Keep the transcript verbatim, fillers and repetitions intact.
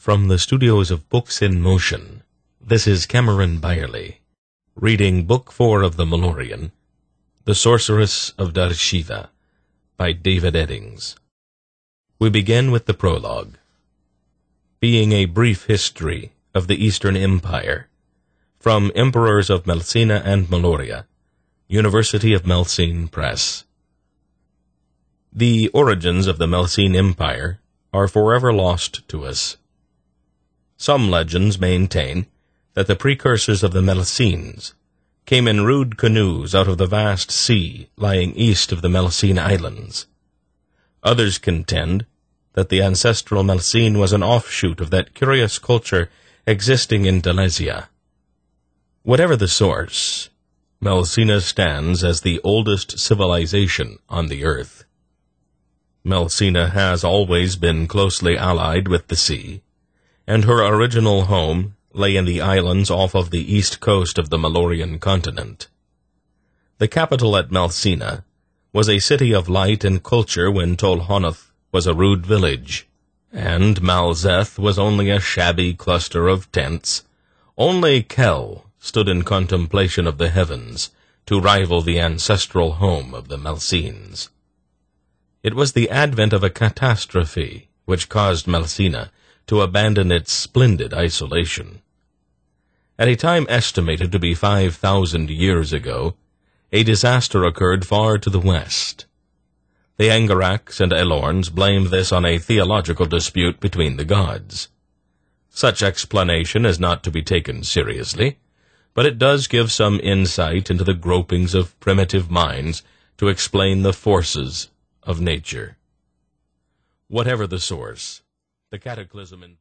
From the studios of Books in Motion, this is Cameron Byerly, reading Book Four of the Malloreon, The Sorceress of Darshiva, by David Eddings. We begin with the prologue. Being a brief history of the Eastern Empire, from Emperors of Melcina and Meloria, University of Melcene Press. The origins of the Melcene Empire are forever lost to us. Some legends maintain that the precursors of the Melcenes came in rude canoes out of the vast sea lying east of the Melcene Islands. Others contend that the ancestral Melcene was an offshoot of that curious culture existing in Dalesia. Whatever the source, Melcina stands as the oldest civilization on the earth. Melcina has always been closely allied with the sea, and her original home lay in the islands off of the east coast of the Malloreon continent. The capital at Melcina was a city of light and culture when Tolhonoth was a rude village, and Malzeth was only a shabby cluster of tents. Only Kel stood in contemplation of the heavens to rival the ancestral home of the Melcenes. It was the advent of a catastrophe which caused Melcina to abandon its splendid isolation. At a time estimated to be five thousand years ago, a disaster occurred far to the west. The Angaraks and Elorns blamed this on a theological dispute between the gods. Such explanation is not to be taken seriously, but it does give some insight into the gropings of primitive minds to explain the forces of nature. Whatever the source, the cataclysm involved